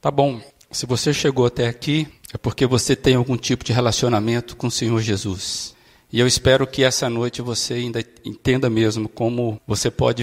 Tá bom, se você chegou até aqui, é porque você tem algum tipo de relacionamento com o Senhor Jesus. E eu espero que essa noite você ainda entenda mesmo como você pode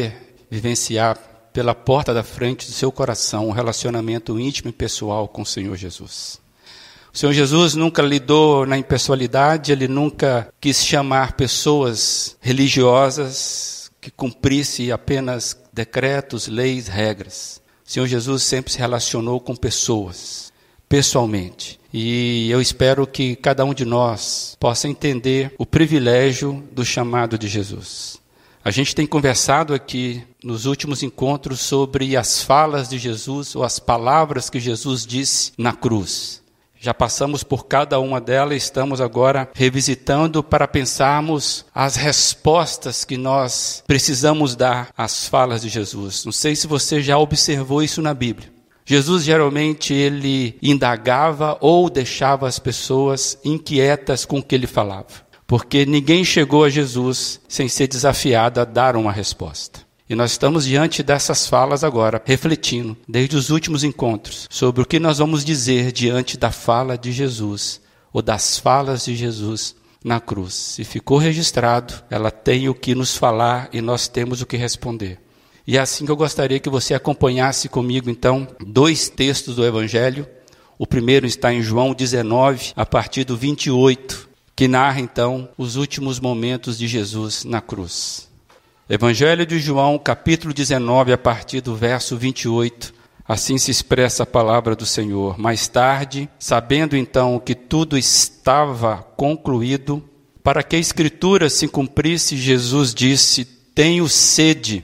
vivenciar pela porta da frente do seu coração um relacionamento íntimo e pessoal com o Senhor Jesus. O Senhor Jesus nunca lidou na impessoalidade, Ele nunca quis chamar pessoas religiosas que cumprissem apenas decretos, leis, regras. O Senhor Jesus sempre se relacionou com pessoas, pessoalmente. E eu espero que cada um de nós possa entender o privilégio do chamado de Jesus. A gente tem conversado aqui nos últimos encontros sobre as falas de Jesus ou as palavras que Jesus disse na cruz. Já passamos por cada uma delas e estamos agora revisitando para pensarmos as respostas que nós precisamos dar às falas de Jesus. Não sei se você já observou isso na Bíblia. Jesus geralmente ele indagava ou deixava as pessoas inquietas com o que ele falava. Porque ninguém chegou a Jesus sem ser desafiado a dar uma resposta. E nós estamos diante dessas falas agora, refletindo, desde os últimos encontros, sobre o que nós vamos dizer diante da fala de Jesus, ou das falas de Jesus na cruz. Se ficou registrado, ela tem o que nos falar e nós temos o que responder. E é assim que eu gostaria que você acompanhasse comigo, então, 2 textos do Evangelho. O primeiro está em João 19, a partir do 28, que narra, então, os últimos momentos de Jesus na cruz. Evangelho de João, capítulo 19, a partir do verso 28, assim se expressa a palavra do Senhor. Mais tarde, sabendo então que tudo estava concluído, para que a Escritura se cumprisse, Jesus disse: tenho sede.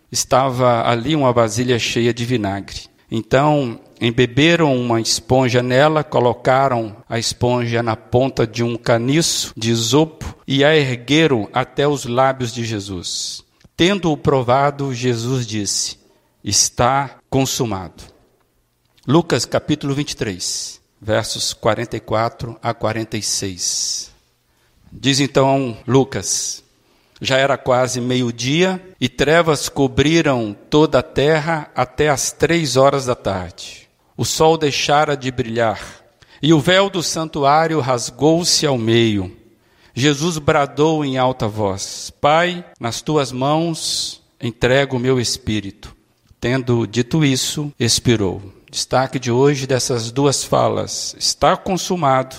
Estava ali uma vasilha cheia de vinagre. Então, embeberam uma esponja nela, colocaram a esponja na ponta de um caniço de isopo e a ergueram até os lábios de Jesus. Tendo-o provado, Jesus disse: está consumado. Lucas capítulo 23, versos 44 a 46. Diz então Lucas: já era quase meio-dia e trevas cobriram toda a terra até as 3 horas da tarde. O sol deixara de brilhar e o véu do santuário rasgou-se ao meio. Jesus bradou em alta voz: Pai, nas tuas mãos entrego o meu espírito. Tendo dito isso, expirou. Destaque de hoje dessas 2 falas: está consumado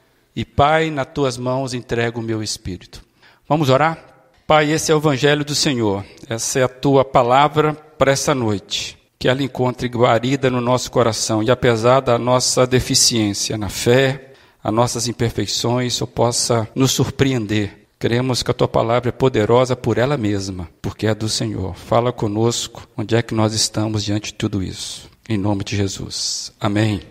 e Pai, nas tuas mãos entrego o meu espírito. Vamos orar? Pai, esse é o Evangelho do Senhor. Essa é a tua palavra para essa noite. Que ela encontre guarida no nosso coração e apesar da nossa deficiência na fé, as nossas imperfeições, só possa nos surpreender. Queremos que a tua palavra é poderosa por ela mesma, porque é do Senhor. Fala conosco, onde é que nós estamos diante de tudo isso. Em nome de Jesus. Amém.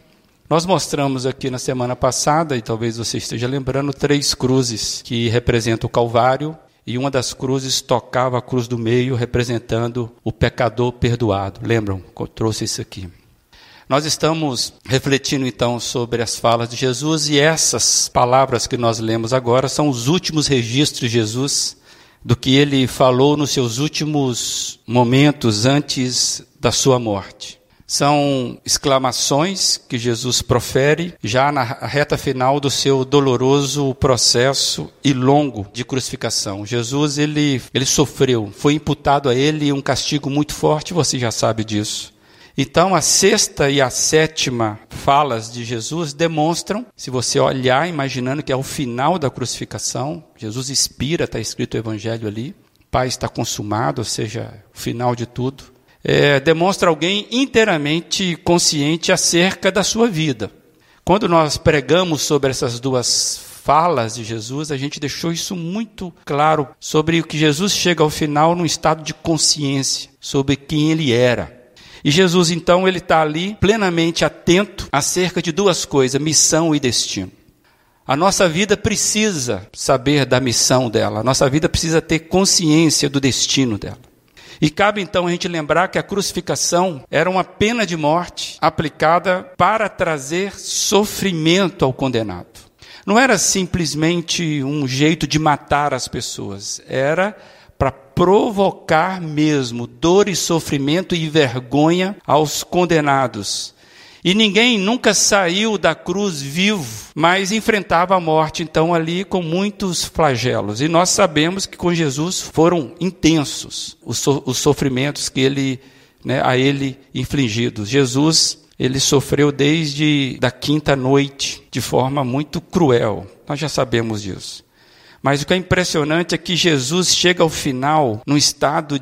Nós mostramos aqui na semana passada, e talvez você esteja lembrando, 3 cruzes que representam o Calvário, e uma das cruzes tocava a cruz do meio, representando o pecador perdoado. Lembram? Eu trouxe isso aqui. Nós estamos refletindo então sobre as falas de Jesus e essas palavras que nós lemos agora são os últimos registros de Jesus do que ele falou nos seus últimos momentos antes da sua morte. São exclamações que Jesus profere já na reta final do seu doloroso processo e longo de crucificação. Jesus ele sofreu, foi imputado a ele um castigo muito forte, você já sabe disso. Então, a 6ª e a 7ª falas de Jesus demonstram, se você olhar, imaginando que é o final da crucificação, Jesus expira, está escrito o Evangelho ali, Pai, está consumado, ou seja, o final de tudo. Demonstra alguém inteiramente consciente acerca da sua vida. Quando nós pregamos sobre essas 2 falas de Jesus, a gente deixou isso muito claro sobre o que Jesus chega ao final num estado de consciência, sobre quem ele era. E Jesus, então, ele está ali plenamente atento acerca de 2 coisas, missão e destino. A nossa vida precisa saber da missão dela, a nossa vida precisa ter consciência do destino dela. E cabe, então, a gente lembrar que a crucificação era uma pena de morte aplicada para trazer sofrimento ao condenado. Não era simplesmente um jeito de matar as pessoas, era para provocar mesmo dor e sofrimento e vergonha aos condenados. E ninguém nunca saiu da cruz vivo, mas enfrentava a morte, então, ali com muitos flagelos. E nós sabemos que com Jesus foram intensos os sofrimentos que a ele infligidos. Jesus, ele sofreu desde a quinta noite, de forma muito cruel. Nós já sabemos disso. Mas o que é impressionante é que Jesus chega ao final num estado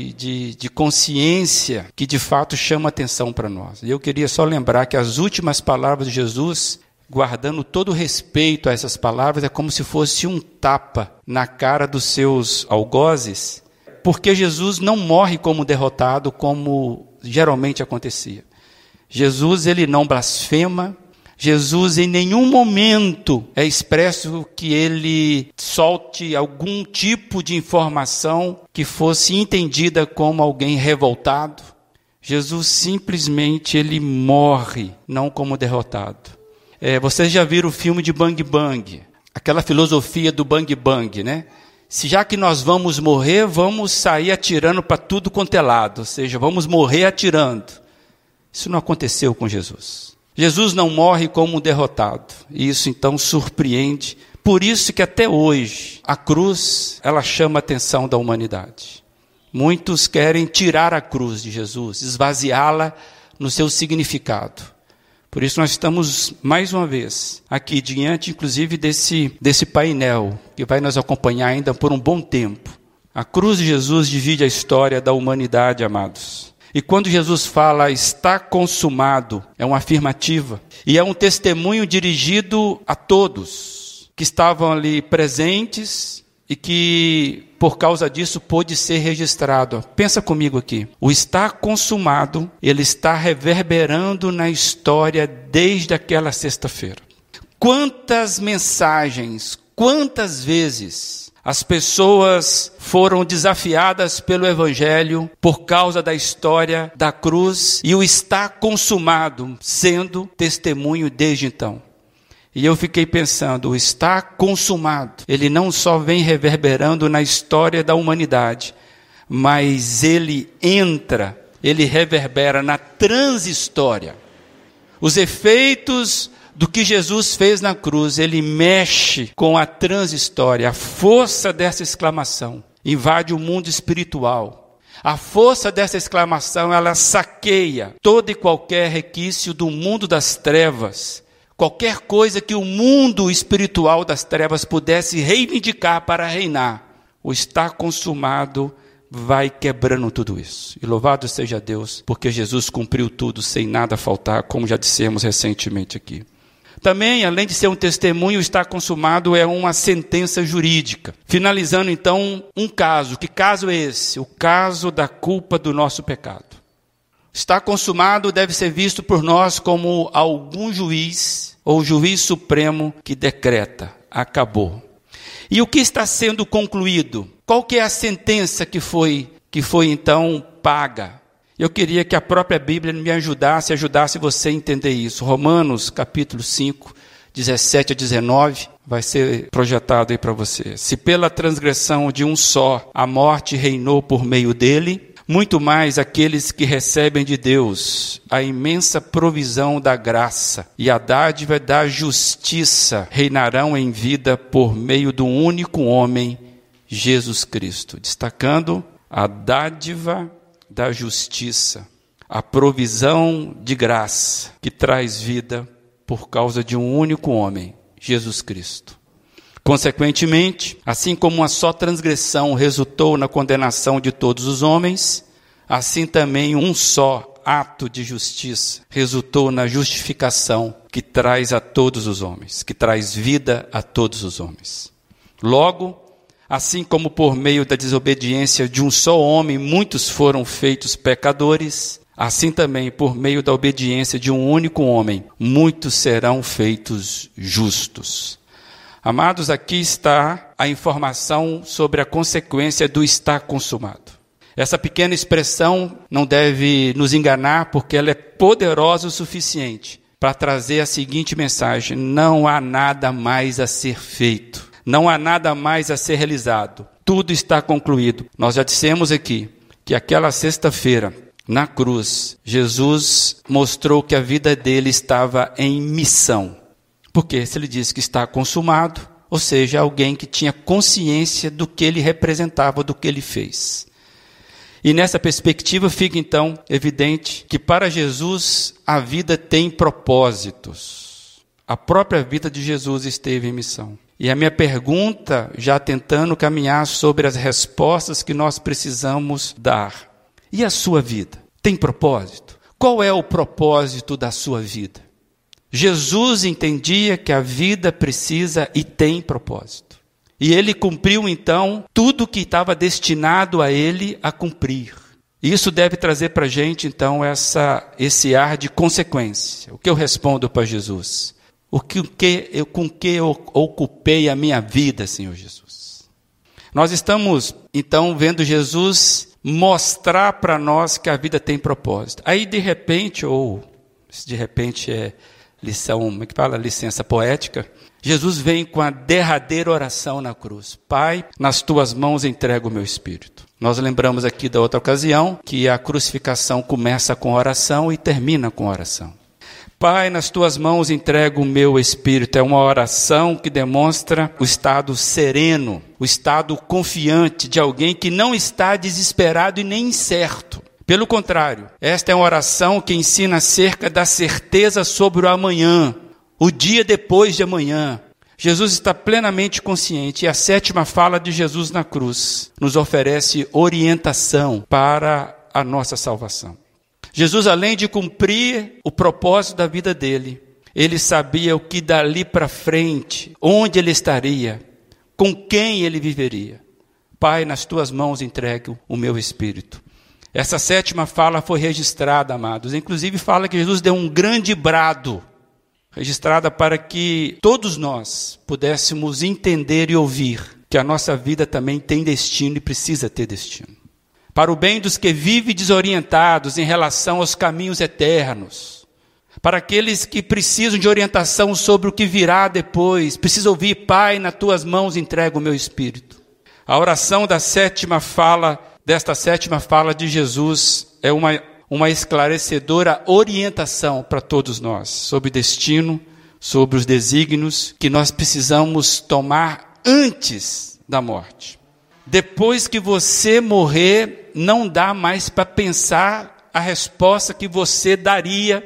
de consciência que de fato chama atenção para nós. E eu queria só lembrar que as últimas palavras de Jesus, guardando todo o respeito a essas palavras, é como se fosse um tapa na cara dos seus algozes, porque Jesus não morre como derrotado, como geralmente acontecia. Jesus, ele não blasfema. Jesus, em nenhum momento é expresso que ele solte algum tipo de informação que fosse entendida como alguém revoltado. Jesus simplesmente, ele morre, não como derrotado. Vocês já viram o filme de Bang Bang? Aquela filosofia do Bang Bang, né? Já que nós vamos morrer, vamos sair atirando para tudo quanto é lado. Ou seja, vamos morrer atirando. Isso não aconteceu com Jesus. Jesus não morre como derrotado, e isso então surpreende. Por isso que até hoje a cruz, ela chama a atenção da humanidade. Muitos querem tirar a cruz de Jesus, esvaziá-la no seu significado. Por isso nós estamos mais uma vez aqui diante inclusive desse painel que vai nos acompanhar ainda por um bom tempo. A cruz de Jesus divide a história da humanidade, amados. E quando Jesus fala, está consumado, é uma afirmativa. E é um testemunho dirigido a todos que estavam ali presentes e que, por causa disso, pôde ser registrado. Pensa comigo aqui. O está consumado, ele está reverberando na história desde aquela sexta-feira. Quantas mensagens, quantas vezes as pessoas foram desafiadas pelo Evangelho por causa da história da cruz e o está consumado, sendo testemunho desde então. E eu fiquei pensando, o está consumado, ele não só vem reverberando na história da humanidade, mas ele reverbera na transhistória. Os efeitos do que Jesus fez na cruz, ele mexe com a transhistória. A força dessa exclamação invade o mundo espiritual. A força dessa exclamação, ela saqueia todo e qualquer requisito do mundo das trevas. Qualquer coisa que o mundo espiritual das trevas pudesse reivindicar para reinar. O está consumado vai quebrando tudo isso. E louvado seja Deus, porque Jesus cumpriu tudo sem nada faltar, como já dissemos recentemente aqui. Também, além de ser um testemunho, está consumado é uma sentença jurídica. Finalizando, então, um caso. Que caso é esse? O caso da culpa do nosso pecado. Está consumado deve ser visto por nós como algum juiz ou juiz supremo que decreta. Acabou. E o que está sendo concluído? Qual que é a sentença que foi então paga? Eu queria que a própria Bíblia me ajudasse você a entender isso. Romanos, capítulo 5, 17 a 19, vai ser projetado aí para você. Se pela transgressão de um só a morte reinou por meio dele, muito mais aqueles que recebem de Deus a imensa provisão da graça e a dádiva da justiça reinarão em vida por meio do único homem, Jesus Cristo. Destacando a dádiva da justiça, a provisão de graça que traz vida por causa de um único homem, Jesus Cristo. Consequentemente, assim como uma só transgressão resultou na condenação de todos os homens, assim também um só ato de justiça resultou na justificação que traz a todos os homens, que traz vida a todos os homens. Logo, assim como por meio da desobediência de um só homem muitos foram feitos pecadores, assim também por meio da obediência de um único homem muitos serão feitos justos. Amados, aqui está a informação sobre a consequência do estar consumado. Essa pequena expressão não deve nos enganar, porque ela é poderosa o suficiente para trazer a seguinte mensagem: não há nada mais a ser feito. Não há nada mais a ser realizado. Tudo está concluído. Nós já dissemos aqui que aquela sexta-feira Na cruz, Jesus mostrou que a vida dele estava em missão. Porque se ele diz que está consumado, ou seja, alguém que tinha consciência do que ele representava, do que ele fez. E nessa perspectiva fica então evidente que para Jesus a vida tem propósitos. A própria vida de Jesus esteve em missão. E a minha pergunta, já tentando caminhar sobre as respostas que nós precisamos dar. E a sua vida? Tem propósito? Qual é o propósito da sua vida? Jesus entendia que a vida precisa e tem propósito. E ele cumpriu então tudo que estava destinado a ele a cumprir. Isso deve trazer para a gente então esse ar de consequência. O que eu respondo para Jesus? Com que eu ocupei a minha vida, Senhor Jesus? Nós estamos então vendo Jesus mostrar para nós que a vida tem propósito. Aí de repente é lição, como é que fala? Licença poética. Jesus vem com a derradeira oração na cruz. Pai, nas tuas mãos entrego o meu espírito. Nós lembramos aqui da outra ocasião que a crucificação começa com oração e termina com oração. Pai, nas tuas mãos entrego o meu espírito. É uma oração que demonstra o estado sereno, o estado confiante de alguém que não está desesperado e nem incerto. Pelo contrário, esta é uma oração que ensina acerca da certeza sobre o amanhã, o dia depois de amanhã. Jesus está plenamente consciente e a 7ª fala de Jesus na cruz nos oferece orientação para a nossa salvação. Jesus, além de cumprir o propósito da vida dele, ele sabia o que dali para frente, onde ele estaria, com quem ele viveria. Pai, nas tuas mãos entrego o meu espírito. Essa 7ª fala foi registrada, amados. Inclusive fala que Jesus deu um grande brado, registrada para que todos nós pudéssemos entender e ouvir que a nossa vida também tem destino e precisa ter destino. Para o bem dos que vivem desorientados em relação aos caminhos eternos. Para aqueles que precisam de orientação sobre o que virá depois. Precisa ouvir, Pai, nas tuas mãos entrego o meu espírito. A oração desta 7ª fala de Jesus é uma esclarecedora orientação para todos nós. Sobre destino, sobre os desígnios que nós precisamos tomar antes da morte. Depois que você morrer, não dá mais para pensar a resposta que você daria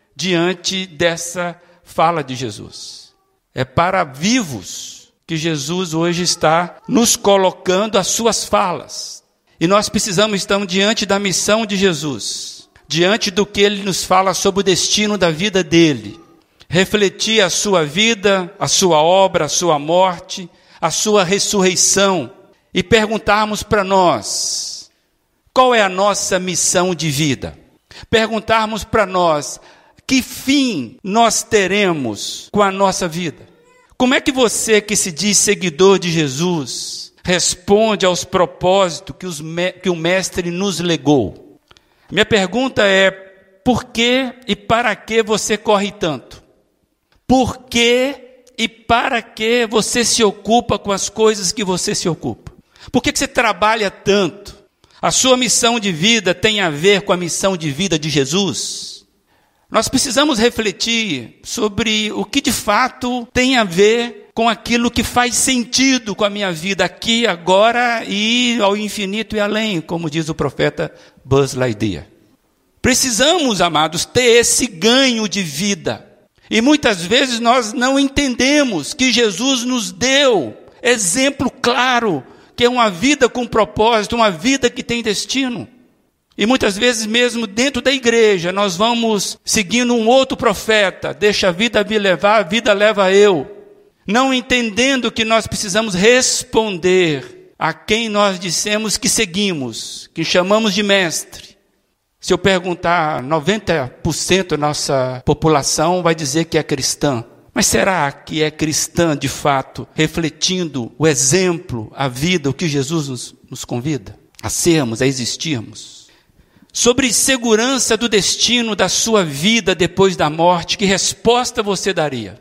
diante dessa fala de Jesus. É para vivos que Jesus hoje está nos colocando as suas falas. E nós precisamos estar diante da missão de Jesus, diante do que ele nos fala sobre o destino da vida dele. Refletir a sua vida, a sua obra, a sua morte, a sua ressurreição. E perguntarmos para nós, qual é a nossa missão de vida? Perguntarmos para nós, que fim nós teremos com a nossa vida? Como é que você que se diz seguidor de Jesus, responde aos propósitos que o Mestre nos legou? Minha pergunta é, por que e para que você corre tanto? Por que e para que você se ocupa com as coisas que você se ocupa? Por que você trabalha tanto? A sua missão de vida tem a ver com a missão de vida de Jesus? Nós precisamos refletir sobre o que de fato tem a ver com aquilo que faz sentido com a minha vida aqui, agora e ao infinito e além, como diz o profeta Buzz Lightyear. Precisamos, amados, ter esse ganho de vida. E muitas vezes nós não entendemos que Jesus nos deu exemplo claro, que é uma vida com propósito, uma vida que tem destino. E muitas vezes mesmo dentro da igreja, nós vamos seguindo um outro profeta, deixa a vida me levar, a vida leva eu. Não entendendo que nós precisamos responder a quem nós dissemos que seguimos, que chamamos de mestre. Se eu perguntar, 90% da nossa população vai dizer que é cristã. Mas será que é cristã de fato, refletindo o exemplo, a vida, o que Jesus nos convida a sermos, a existirmos? Sobre segurança do destino da sua vida depois da morte, que resposta você daria?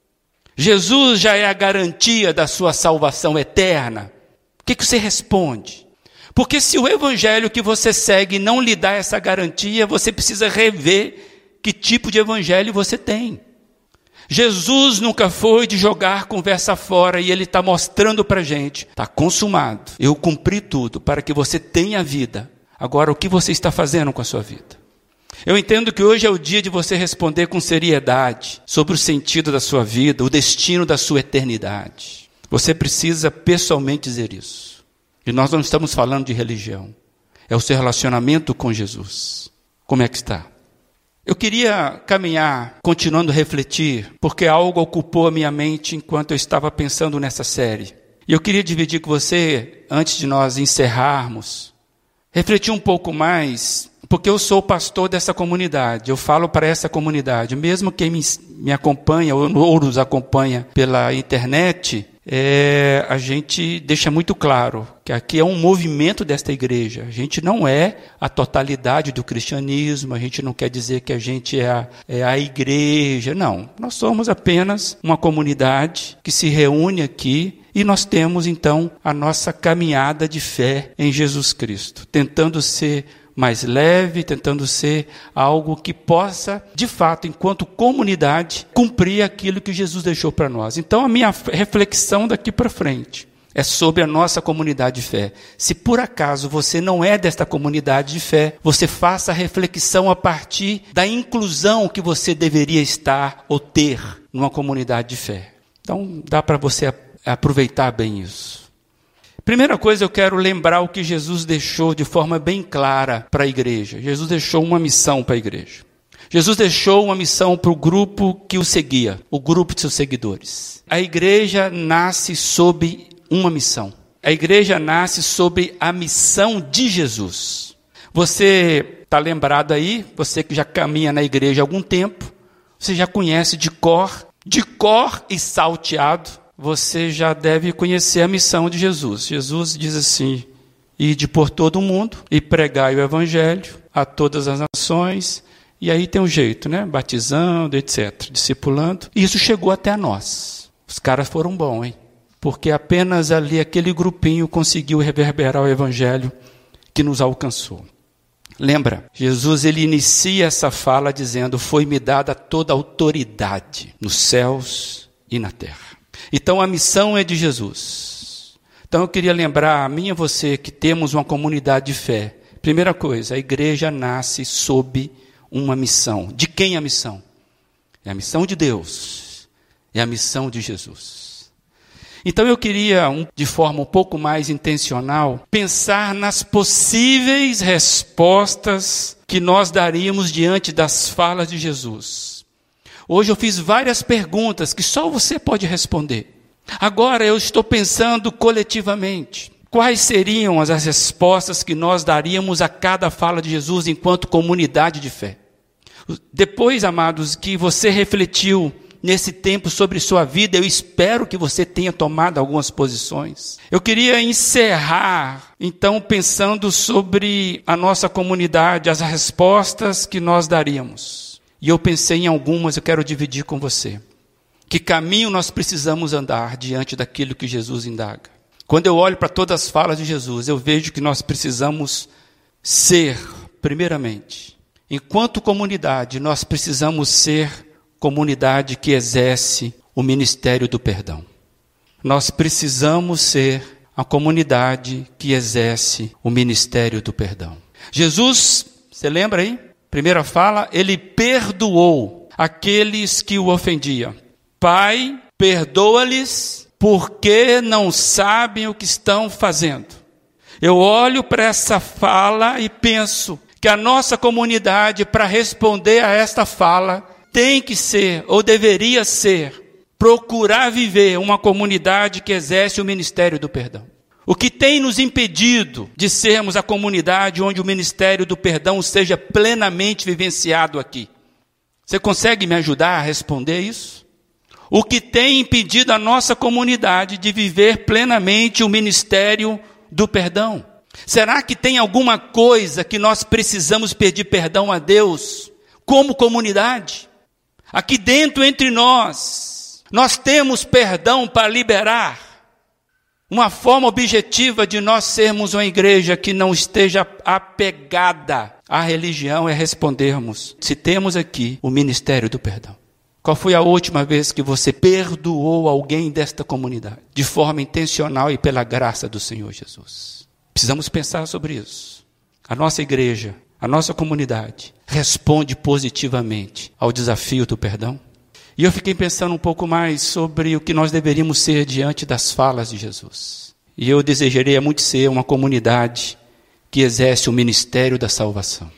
Jesus já é a garantia da sua salvação eterna. O que você responde? Porque se o evangelho que você segue não lhe dá essa garantia, você precisa rever que tipo de evangelho você tem. Jesus nunca foi de jogar conversa fora e ele está mostrando para a gente, está consumado, eu cumpri tudo para que você tenha vida. Agora, o que você está fazendo com a sua vida? Eu entendo que hoje é o dia de você responder com seriedade sobre o sentido da sua vida, o destino da sua eternidade. Você precisa pessoalmente dizer isso. E nós não estamos falando de religião. É o seu relacionamento com Jesus. Como é que está? Eu queria caminhar, continuando a refletir, porque algo ocupou a minha mente enquanto eu estava pensando nessa série. E eu queria dividir com você, antes de nós encerrarmos, refletir um pouco mais, porque eu sou pastor dessa comunidade, eu falo para essa comunidade, mesmo quem me acompanha ou nos acompanha pela internet, a gente deixa muito claro que aqui é um movimento desta igreja. A gente não é a totalidade do cristianismo, a gente não quer dizer que a gente é a igreja, não. Nós somos apenas uma comunidade que se reúne aqui e nós temos então a nossa caminhada de fé em Jesus Cristo, tentando ser mais leve, tentando ser algo que possa, de fato, enquanto comunidade, cumprir aquilo que Jesus deixou para nós. Então, a minha reflexão daqui para frente é sobre a nossa comunidade de fé. Se por acaso você não é desta comunidade de fé, você faça a reflexão a partir da inclusão que você deveria estar ou ter numa comunidade de fé. Então, dá para você aproveitar bem isso. Primeira coisa, eu quero lembrar o que Jesus deixou de forma bem clara para a igreja. Jesus deixou uma missão para a igreja. Jesus deixou uma missão para o grupo que o seguia, o grupo de seus seguidores. A igreja nasce sob uma missão. A igreja nasce sob a missão de Jesus. Você está lembrado aí, você que já caminha na igreja há algum tempo, você já conhece de cor e salteado, você já deve conhecer a missão de Jesus. Jesus diz assim: ide por todo o mundo e pregai o evangelho a todas as nações. E aí tem um jeito, né? Batizando, etc., discipulando. E isso chegou até nós. Os caras foram bons, hein? Porque apenas ali aquele grupinho conseguiu reverberar o evangelho que nos alcançou. Lembra? Jesus, ele inicia essa fala dizendo: foi-me dada toda a autoridade nos céus e na terra. Então a missão é de Jesus. Então eu queria lembrar a mim e a você que temos uma comunidade de fé. Primeira coisa, a igreja nasce sob uma missão. De quem a missão? É a missão de Deus. É a missão de Jesus. Então eu queria, de forma um pouco mais intencional, pensar nas possíveis respostas que nós daríamos diante das falas de Jesus. Hoje eu fiz várias perguntas que só você pode responder. Agora eu estou pensando coletivamente. Quais seriam as respostas que nós daríamos a cada fala de Jesus enquanto comunidade de fé? Depois, amados, que você refletiu nesse tempo sobre sua vida, eu espero que você tenha tomado algumas posições. Eu queria encerrar, então, pensando sobre a nossa comunidade, as respostas que nós daríamos. E eu pensei em algumas, eu quero dividir com você. Que caminho nós precisamos andar diante daquilo que Jesus indaga? Quando eu olho para todas as falas de Jesus, eu vejo que nós precisamos ser, primeiramente, enquanto comunidade, nós precisamos ser comunidade que exerce o ministério do perdão. Nós precisamos ser a comunidade que exerce o ministério do perdão. Jesus, você lembra aí? Primeira fala, ele perdoou aqueles que o ofendiam. Pai, perdoa-lhes porque não sabem o que estão fazendo. Eu olho para essa fala e penso que a nossa comunidade, para responder a esta fala, tem que ser, ou deveria ser, procurar viver uma comunidade que exerce o ministério do perdão. O que tem nos impedido de sermos a comunidade onde o ministério do perdão seja plenamente vivenciado aqui? Você consegue me ajudar a responder isso? O que tem impedido a nossa comunidade de viver plenamente o ministério do perdão? Será que tem alguma coisa que nós precisamos pedir perdão a Deus como comunidade? Aqui dentro entre nós temos perdão para liberar. Uma forma objetiva de nós sermos uma igreja que não esteja apegada à religião é respondermos se temos aqui o ministério do perdão. Qual foi a última vez que você perdoou alguém desta comunidade? De forma intencional e pela graça do Senhor Jesus. Precisamos pensar sobre isso. A nossa igreja, a nossa comunidade, responde positivamente ao desafio do perdão? E eu fiquei pensando um pouco mais sobre o que nós deveríamos ser diante das falas de Jesus. E eu desejaria muito ser uma comunidade que exerce o ministério da salvação.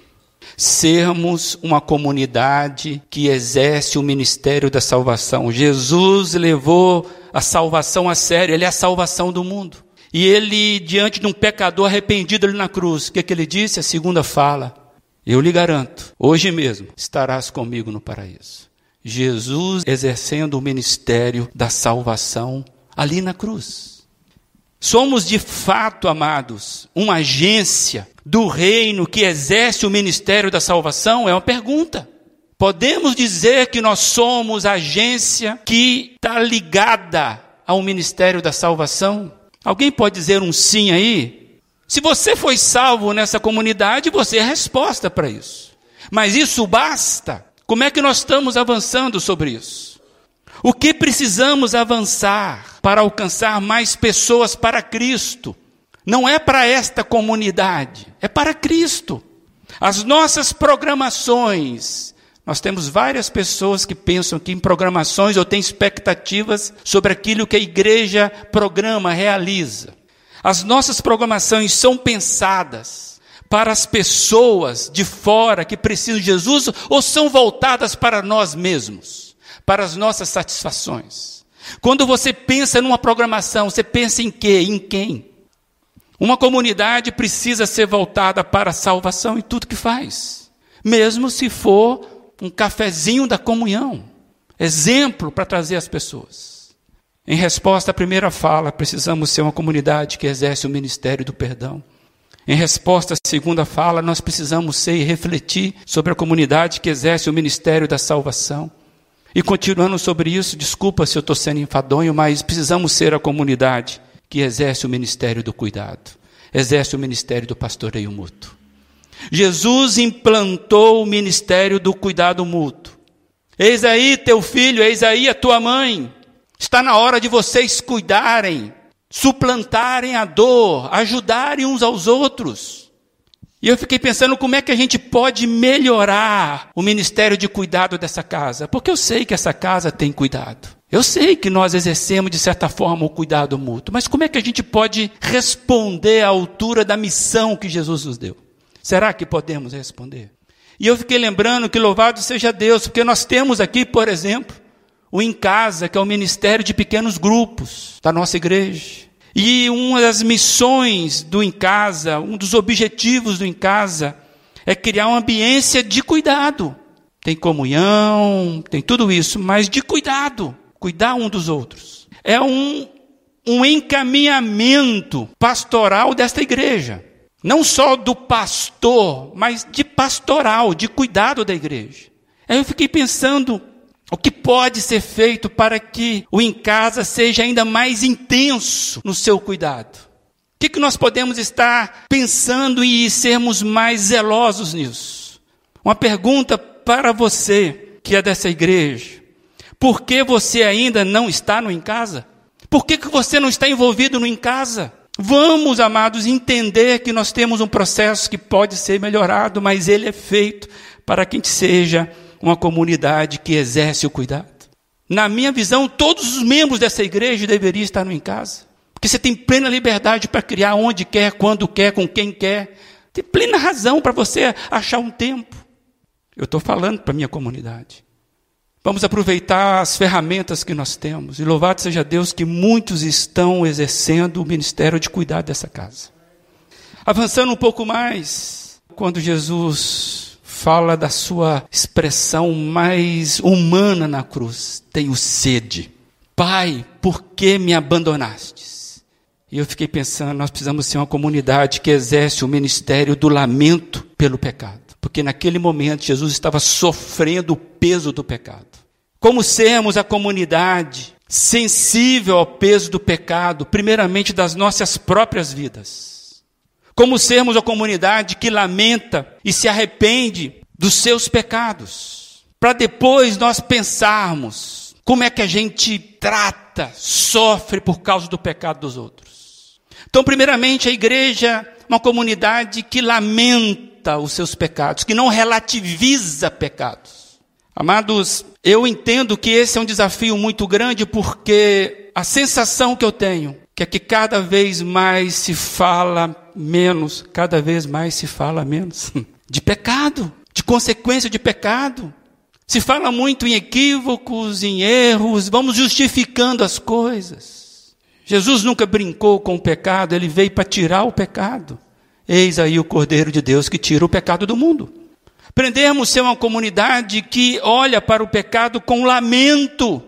Sermos uma comunidade que exerce o ministério da salvação. Jesus levou a salvação a sério, ele é a salvação do mundo. E ele, diante de um pecador arrependido ali na cruz, o que ele disse? A segunda fala: eu lhe garanto, hoje mesmo estarás comigo no paraíso. Jesus exercendo o ministério da salvação ali na cruz. Somos de fato, amados, uma agência do reino que exerce o ministério da salvação? É uma pergunta. Podemos dizer que nós somos a agência que está ligada ao ministério da salvação? Alguém pode dizer um sim aí? Se você foi salvo nessa comunidade, você é a resposta para isso. Mas isso basta? Como é que nós estamos avançando sobre isso? O que precisamos avançar para alcançar mais pessoas para Cristo? Não é para esta comunidade, é para Cristo. As nossas programações, nós temos várias pessoas que pensam que em programações ou têm expectativas sobre aquilo que a igreja programa, realiza. As nossas programações são pensadas para as pessoas de fora que precisam de Jesus ou são voltadas para nós mesmos, para as nossas satisfações? Quando você pensa numa programação, você pensa em quê? Em quem? Uma comunidade precisa ser voltada para a salvação em tudo que faz, mesmo se for um cafezinho da comunhão, exemplo para trazer as pessoas. Em resposta à primeira fala, precisamos ser uma comunidade que exerce o ministério do perdão. Em resposta à segunda fala, nós precisamos ser e refletir sobre a comunidade que exerce o ministério da salvação. E continuando sobre isso, desculpa se eu estou sendo enfadonho, mas precisamos ser a comunidade que exerce o ministério do cuidado, exerce o ministério do pastoreio mútuo. Jesus implantou o ministério do cuidado mútuo. Eis aí teu filho, eis aí a tua mãe. Está na hora de vocês cuidarem, suplantarem a dor, ajudarem uns aos outros. E eu fiquei pensando como é que a gente pode melhorar o ministério de cuidado dessa casa. Porque eu sei que essa casa tem cuidado. Eu sei que nós exercemos, de certa forma, o cuidado mútuo. Mas como é que a gente pode responder à altura da missão que Jesus nos deu? Será que podemos responder? E eu fiquei lembrando que louvado seja Deus, porque nós temos aqui, por exemplo, o Em Casa, que é o ministério de pequenos grupos da nossa igreja. E uma das missões do Em Casa, um dos objetivos do Em Casa, é criar uma ambiência de cuidado. Tem comunhão, tem tudo isso, mas de cuidado. Cuidar um dos outros. É um encaminhamento pastoral desta igreja. Não só do pastor, mas de pastoral, de cuidado da igreja. Aí eu fiquei pensando o que pode ser feito para que o Em Casa seja ainda mais intenso no seu cuidado. O que nós podemos estar pensando e sermos mais zelosos nisso? Uma pergunta para você que é dessa igreja. Por que você ainda não está no Em Casa? Por que você não está envolvido no Em Casa? Vamos, amados, entender que nós temos um processo que pode ser melhorado, mas ele é feito para que a gente seja uma comunidade que exerce o cuidado. Na minha visão, todos os membros dessa igreja deveriam estar no Em Casa. Porque você tem plena liberdade para criar onde quer, quando quer, com quem quer. Tem plena razão para você achar um tempo. Eu estou falando para a minha comunidade. Vamos aproveitar as ferramentas que nós temos. E louvado seja Deus que muitos estão exercendo o ministério de cuidar dessa casa. Avançando um pouco mais, quando Jesus fala da sua expressão mais humana na cruz. Tenho sede. Pai, por que me abandonastes? E eu fiquei pensando, nós precisamos ser uma comunidade que exerce o ministério do lamento pelo pecado. Porque naquele momento Jesus estava sofrendo o peso do pecado. Como sermos a comunidade sensível ao peso do pecado, primeiramente das nossas próprias vidas. Como sermos a comunidade que lamenta e se arrepende dos seus pecados, para depois nós pensarmos como é que a gente trata, sofre por causa do pecado dos outros. Então, primeiramente, a igreja é uma comunidade que lamenta os seus pecados, que não relativiza pecados. Amados, eu entendo que esse é um desafio muito grande, porque a sensação que eu tenho é que cada vez mais se fala menos de pecado, de consequência de pecado. Se fala muito em equívocos, em erros, vamos justificando as coisas. Jesus nunca brincou com o pecado, ele veio para tirar o pecado. Eis aí o Cordeiro de Deus que tira o pecado do mundo. Aprendermos a ser uma comunidade que olha para o pecado com lamento,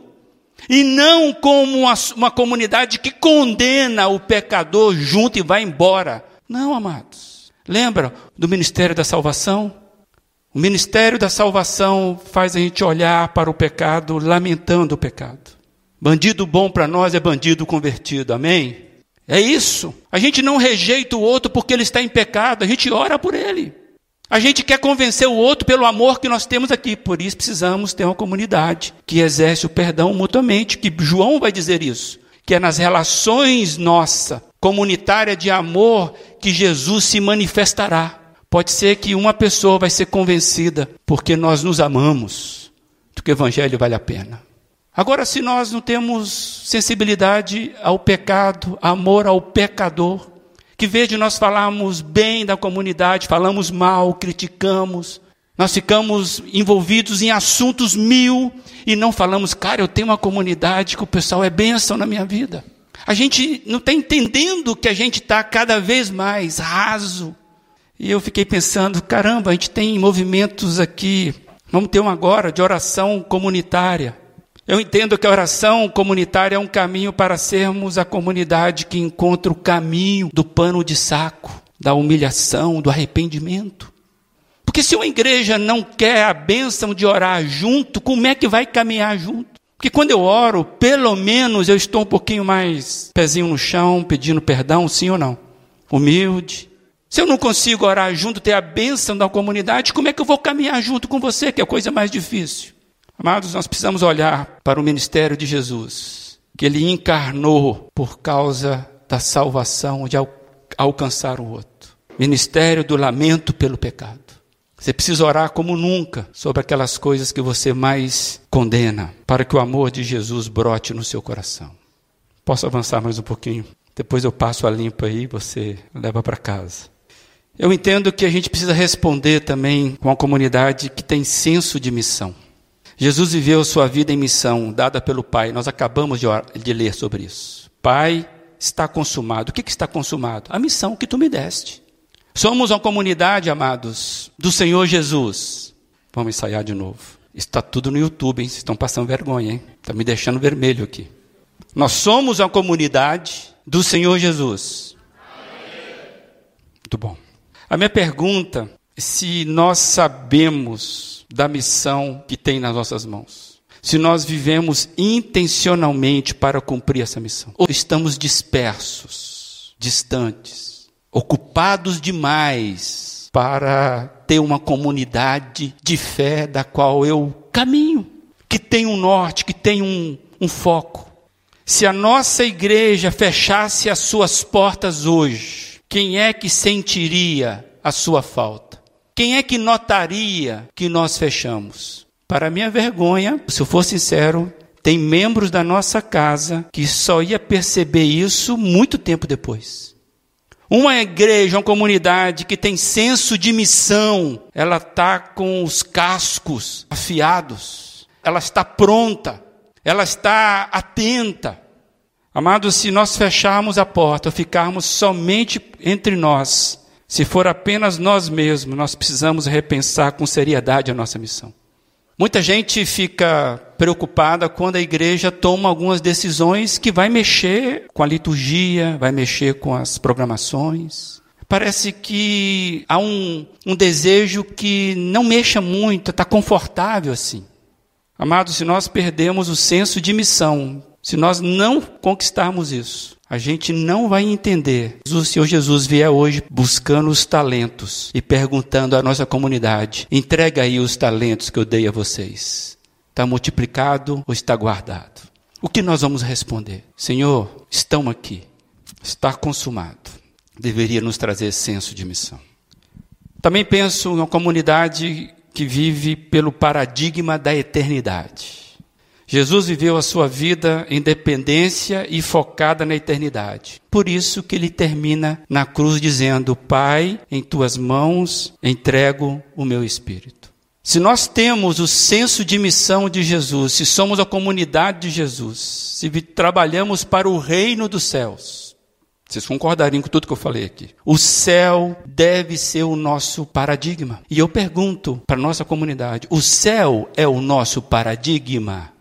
e não como uma comunidade que condena o pecador junto e vai embora. Não, amados. Lembra do Ministério da Salvação? O Ministério da Salvação faz a gente olhar para o pecado, lamentando o pecado. Bandido bom para nós é bandido convertido, amém? É isso. A gente não rejeita o outro porque ele está em pecado, a gente ora por ele. A gente quer convencer o outro pelo amor que nós temos aqui. Por isso precisamos ter uma comunidade que exerce o perdão mutuamente, que João vai dizer isso, que é nas relações nossa, comunitária de amor, que Jesus se manifestará. Pode ser que uma pessoa vai ser convencida porque nós nos amamos, do que o evangelho vale a pena. Agora, se nós não temos sensibilidade ao pecado, amor ao pecador, que em vez de nós falarmos bem da comunidade, falamos mal, criticamos, nós ficamos envolvidos em assuntos mil e não falamos, cara, eu tenho uma comunidade que o pessoal é bênção na minha vida. A gente não está entendendo que a gente está cada vez mais raso. E eu fiquei pensando, caramba, a gente tem movimentos aqui, vamos ter um agora de oração comunitária. Eu entendo que a oração comunitária é um caminho para sermos a comunidade que encontra o caminho do pano de saco, da humilhação, do arrependimento. Porque se uma igreja não quer a bênção de orar junto, como é que vai caminhar junto? Porque quando eu oro, pelo menos eu estou um pouquinho mais pezinho no chão, pedindo perdão, sim ou não? Humilde. Se eu não consigo orar junto, ter a bênção da comunidade, como é que eu vou caminhar junto com você, que é a coisa mais difícil? Amados, nós precisamos olhar para o ministério de Jesus, que ele encarnou por causa da salvação, de alcançar o outro. Ministério do lamento pelo pecado. Você precisa orar como nunca sobre aquelas coisas que você mais condena, para que o amor de Jesus brote no seu coração. Posso avançar mais um pouquinho? Depois eu passo a limpa aí, você leva para casa. Eu entendo que a gente precisa responder também com uma comunidade que tem senso de missão. Jesus viveu sua vida em missão, dada pelo Pai. Nós acabamos de ler sobre isso. Pai, está consumado. O que está consumado? A missão que tu me deste. Somos uma comunidade, amados, do Senhor Jesus. Vamos ensaiar de novo. Está tudo no YouTube, hein? Vocês estão passando vergonha, hein? Está me deixando vermelho aqui. Nós somos uma comunidade do Senhor Jesus. Muito bom. A minha pergunta é se nós sabemos da missão que tem nas nossas mãos. Se nós vivemos intencionalmente para cumprir essa missão. Ou estamos dispersos, distantes, ocupados demais para ter uma comunidade de fé da qual eu caminho, que tem um norte, que tem um foco. Se a nossa igreja fechasse as suas portas hoje, quem é que sentiria a sua falta? Quem é que notaria que nós fechamos? Para minha vergonha, se eu for sincero, tem membros da nossa casa que só ia perceber isso muito tempo depois. Uma igreja, uma comunidade que tem senso de missão, ela está com os cascos afiados, ela está pronta, ela está atenta. Amados, se nós fecharmos a porta, ficarmos somente entre nós, se for apenas nós mesmos, nós precisamos repensar com seriedade a nossa missão. Muita gente fica preocupada quando a igreja toma algumas decisões que vai mexer com a liturgia, vai mexer com as programações. Parece que há um desejo que não mexa muito, está confortável assim. Amados, se nós perdemos o senso de missão, Se nós não conquistarmos isso, a gente não vai entender. Se o Senhor Jesus vier hoje buscando os talentos e perguntando à nossa comunidade, entrega aí os talentos que eu dei a vocês. Está multiplicado ou está guardado? O que nós vamos responder? Senhor, estão aqui. Está consumado. Deveria nos trazer senso de missão. Também penso em uma comunidade que vive pelo paradigma da eternidade. Jesus viveu a sua vida em dependência e focada na eternidade. Por isso que ele termina na cruz dizendo, Pai, em tuas mãos entrego o meu espírito. Se nós temos o senso de missão de Jesus, se somos a comunidade de Jesus, se trabalhamos para o reino dos céus, vocês concordariam com tudo que eu falei aqui. O céu deve ser o nosso paradigma. E eu pergunto para a nossa comunidade, o céu é o nosso paradigma?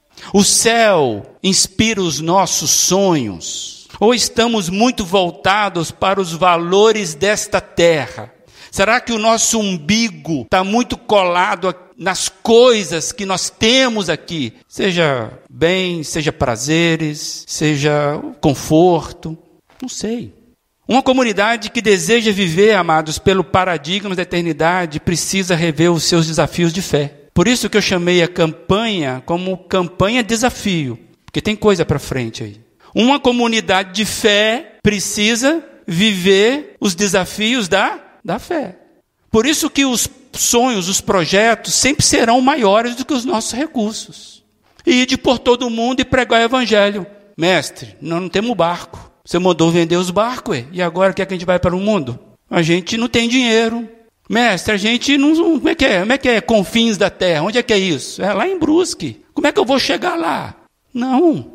O céu inspira os nossos sonhos? Ou estamos muito voltados para os valores desta terra? Será que o nosso umbigo está muito colado nas coisas que nós temos aqui? Seja bem, seja prazeres, seja conforto, não sei. Uma comunidade que deseja viver, amados, pelo paradigma da eternidade, precisa rever os seus desafios de fé. Por isso que eu chamei a campanha como campanha desafio, porque tem coisa para frente aí. Uma comunidade de fé precisa viver os desafios da fé. Por isso que os sonhos, os projetos sempre serão maiores do que os nossos recursos. E ir por todo mundo e pregar o evangelho. Mestre, nós não temos barco. Você mandou vender os barcos, e agora quer que a gente vai para o mundo? A gente não tem dinheiro. Mestre, a gente não... Como é que é confins da terra? Onde é que é isso? É lá em Brusque. Como é que eu vou chegar lá? Não.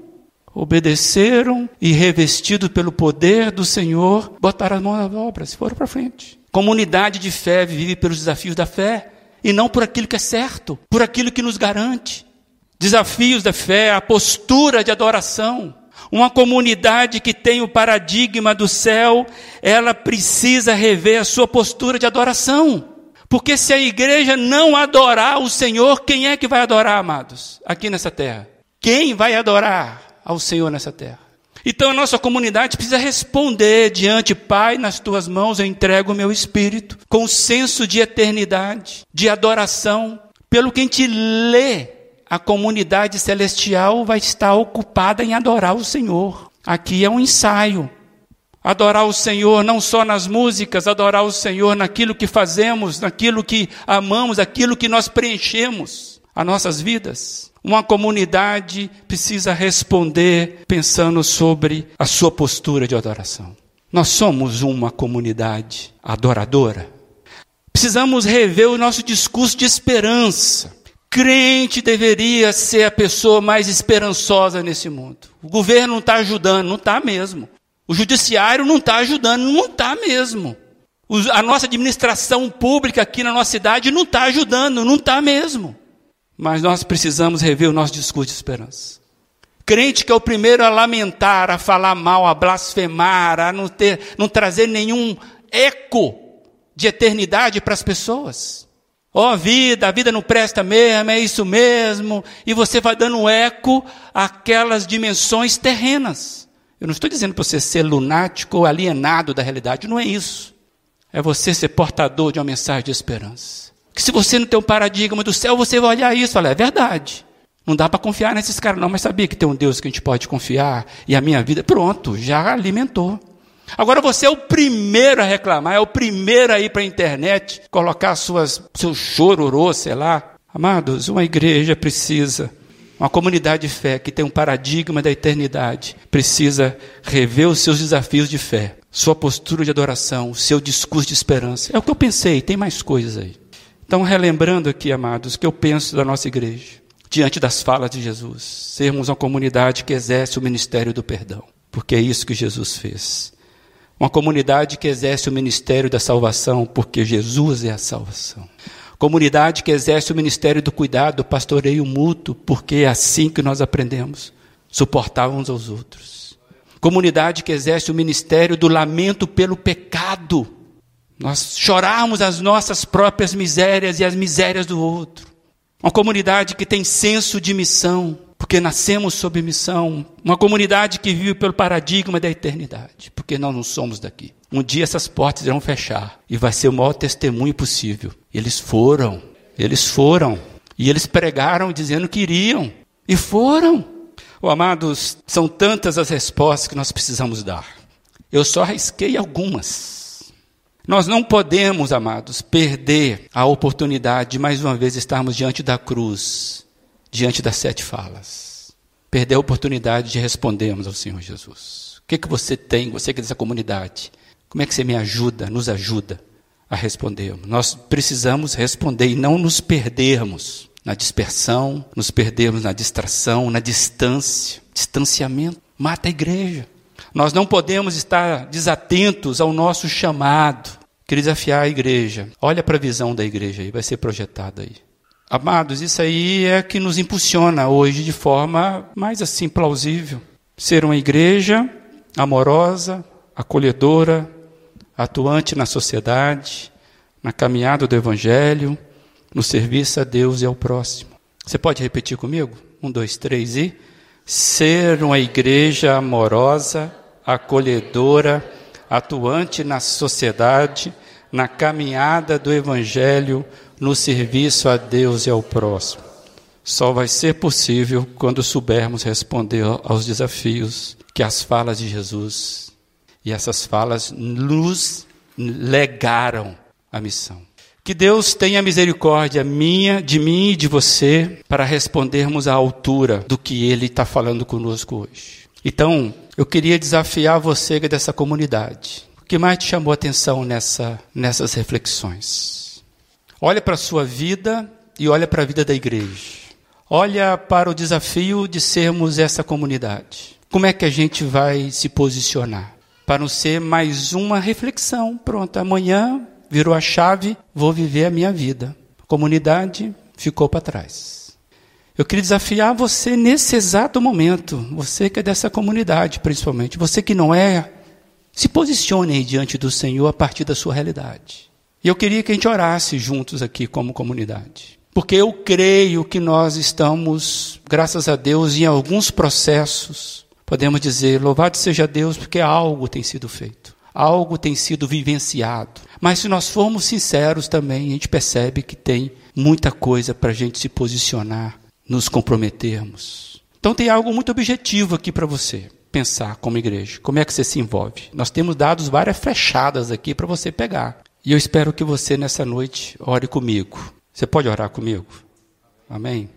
Obedeceram e, revestidos pelo poder do Senhor, botaram as mãos na obra, se foram para frente. Comunidade de fé vive pelos desafios da fé, e não por aquilo que é certo, por aquilo que nos garante. Desafios da fé, a postura de adoração. Uma comunidade que tem o paradigma do céu, ela precisa rever a sua postura de adoração. Porque se a igreja não adorar o Senhor, quem é que vai adorar, amados, aqui nessa terra? Quem vai adorar ao Senhor nessa terra? Então a nossa comunidade precisa responder diante, Pai, nas tuas mãos eu entrego o meu espírito, com o senso de eternidade, de adoração. Pelo que a gente lê, a comunidade celestial vai estar ocupada em adorar o Senhor. Aqui é um ensaio. Adorar o Senhor não só nas músicas, adorar o Senhor naquilo que fazemos, naquilo que amamos, naquilo que nós preenchemos as nossas vidas. Uma comunidade precisa responder pensando sobre a sua postura de adoração. Nós somos uma comunidade adoradora. Precisamos rever o nosso discurso de esperança. Crente deveria ser a pessoa mais esperançosa nesse mundo. O governo não está ajudando, não está mesmo. O judiciário não está ajudando, não está mesmo. A nossa administração pública aqui na nossa cidade não está ajudando, não está mesmo. Mas nós precisamos rever o nosso discurso de esperança. Crente que é o primeiro a lamentar, a falar mal, a blasfemar, a não trazer nenhum eco de eternidade para as pessoas. Ó, a vida não presta mesmo, é isso mesmo. E você vai dando eco àquelas dimensões terrenas. Eu não estou dizendo para você ser lunático ou alienado da realidade, não é isso. É você ser portador de uma mensagem de esperança. Que se você não tem um paradigma do céu, você vai olhar isso e falar, é verdade. Não dá para confiar nesses caras não, mas sabia que tem um Deus que a gente pode confiar? E a minha vida, pronto, já alimentou. Agora você é o primeiro a reclamar, é o primeiro a ir para a internet, colocar seu chororô, sei lá. Amados, uma igreja precisa, uma comunidade de fé que tem um paradigma da eternidade, precisa rever os seus desafios de fé, sua postura de adoração, seu discurso de esperança. É o que eu pensei, tem mais coisas aí. Então, relembrando aqui, amados, o que eu penso da nossa igreja, diante das falas de Jesus, sermos uma comunidade que exerce o ministério do perdão, porque é isso que Jesus fez. Uma comunidade que exerce o ministério da salvação, porque Jesus é a salvação. Comunidade que exerce o ministério do cuidado, do pastoreio mútuo, porque é assim que nós aprendemos, suportar uns aos outros. Comunidade que exerce o ministério do lamento pelo pecado, nós chorarmos as nossas próprias misérias e as misérias do outro. Uma comunidade que tem senso de missão, porque nascemos sob missão, uma comunidade que vive pelo paradigma da eternidade, porque nós não somos daqui. Um dia essas portas irão fechar e vai ser o maior testemunho possível. Eles foram, e eles pregaram dizendo que iriam, e foram. Oh, amados, são tantas as respostas que nós precisamos dar. Eu só arrisquei algumas. Nós não podemos, amados, perder a oportunidade de mais uma vez estarmos diante da cruz, diante das 7 falas. Perder a oportunidade de respondermos ao Senhor Jesus. O que você tem, você que é dessa comunidade? Como é que você me ajuda, nos ajuda a respondermos? Nós precisamos responder e não nos perdermos na dispersão, nos perdermos na distração, na distância. Distanciamento mata a igreja. Nós não podemos estar desatentos ao nosso chamado. Queria desafiar a igreja. Olha para a visão da igreja aí, vai ser projetada aí. Amados, isso aí é que nos impulsiona hoje de forma mais assim plausível. Ser uma igreja amorosa, acolhedora, atuante na sociedade, na caminhada do Evangelho, no serviço a Deus e ao próximo. Você pode repetir comigo? 1, 2, 3 e... Ser uma igreja amorosa, acolhedora, atuante na sociedade, na caminhada do Evangelho, no serviço a Deus e ao próximo. Só vai ser possível quando soubermos responder aos desafios que as falas de Jesus e essas falas nos legaram a missão. Que Deus tenha misericórdia de mim e de você para respondermos à altura do que Ele está falando conosco hoje. Então, eu queria desafiar você dessa comunidade. O que mais te chamou a atenção nessas reflexões? Olha para a sua vida e olha para a vida da igreja. Olha para o desafio de sermos essa comunidade. Como é que a gente vai se posicionar? Para não ser mais uma reflexão. Pronto, amanhã virou a chave, vou viver a minha vida. A comunidade ficou para trás. Eu queria desafiar você nesse exato momento. Você que é dessa comunidade, principalmente. Você que não é, se posicione aí diante do Senhor a partir da sua realidade. E eu queria que a gente orasse juntos aqui como comunidade. Porque eu creio que nós estamos, graças a Deus, em alguns processos, podemos dizer, louvado seja Deus, porque algo tem sido feito. Algo tem sido vivenciado. Mas se nós formos sinceros também, a gente percebe que tem muita coisa para a gente se posicionar, nos comprometermos. Então tem algo muito objetivo aqui para você pensar como igreja. Como é que você se envolve? Nós temos dado várias flechadas aqui para você pegar. E eu espero que você nessa noite ore comigo. Você pode orar comigo? Amém?